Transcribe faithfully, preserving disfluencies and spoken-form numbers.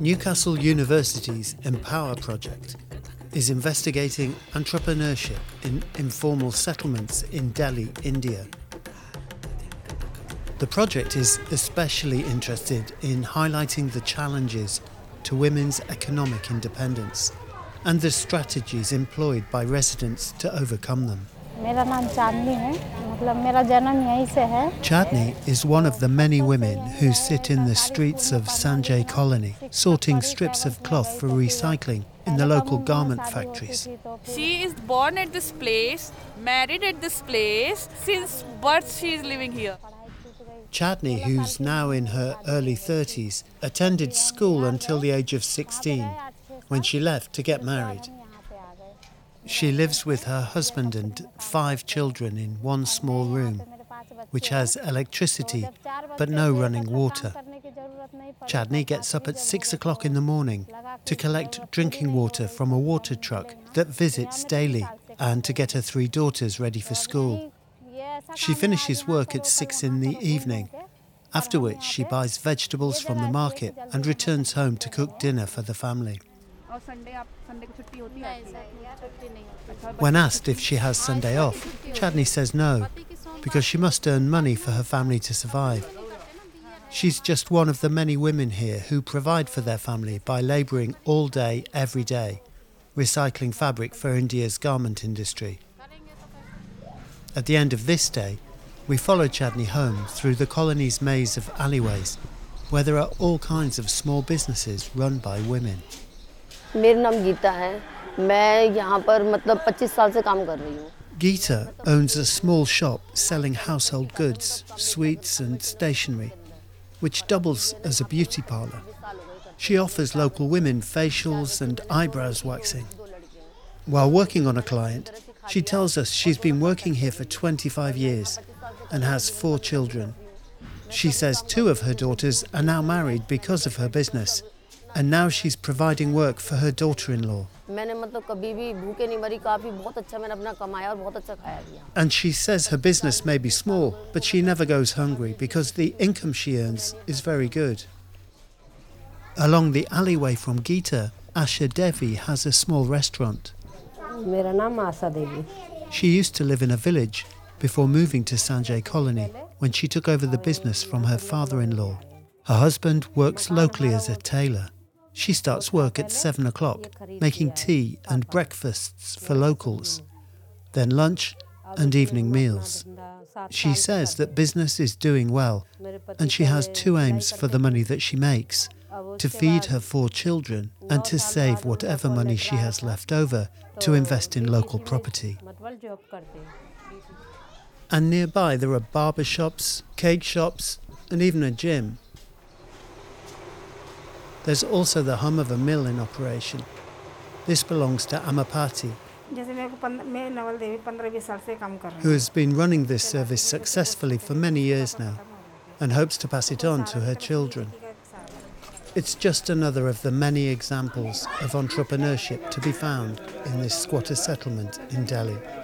Newcastle University's Empower project is investigating entrepreneurship in informal settlements in Delhi, India. The project is especially interested in highlighting the challenges to women's economic independence and the strategies employed by residents to overcome them. Chandni is one of the many women who sit in the streets of Sanjay Colony, sorting strips of cloth for recycling in the local garment factories. She is born at this place, married at this place. Since birth she is living here. Chandni, who's now in her early thirties, attended school until the age of sixteen, when she left to get married. She lives with her husband and five children in one small room, which has electricity but no running water. Chandni gets up at six o'clock in the morning to collect drinking water from a water truck that visits daily and to get her three daughters ready for school. She finishes work at six in the evening, after which she buys vegetables from the market and returns home to cook dinner for the family. When asked if she has Sunday off, Chandni says no, because she must earn money for her family to survive. She's just one of the many women here who provide for their family by labouring all day, every day, recycling fabric for India's garment industry. At the end of this day, we follow Chandni home through the colony's maze of alleyways, where there are all kinds of small businesses run by women. मेरा नाम गीता है मैं यहाँ पर मतलब पच्चीस साल से काम कर रही हूँ. Geeta owns a small shop selling household goods, sweets and stationery, which doubles as a beauty parlour. She offers local women facials and eyebrows waxing. While working on a client, she tells us she's been working here for twenty-five years and has four children. She says two of her daughters are now married because of her business, and now she's providing work for her daughter-in-law. And she says her business may be small, but she never goes hungry because the income she earns is very good. Along the alleyway from Geeta, Asha Devi has a small restaurant. She used to live in a village before moving to Sanjay Colony when she took over the business from her father-in-law. Her husband works locally as a tailor. She starts work at seven o'clock, making tea and breakfasts for locals, then lunch and evening meals. She says that business is doing well, and she has two aims for the money that she makes: to feed her four children and to save whatever money she has left over to invest in local property. And nearby there are barber shops, cake shops, and even a gym. There's also the hum of a mill in operation. This belongs to Amapati, who has been running this service successfully for many years now and hopes to pass it on to her children. It's just another of the many examples of entrepreneurship to be found in this squatter settlement in Delhi.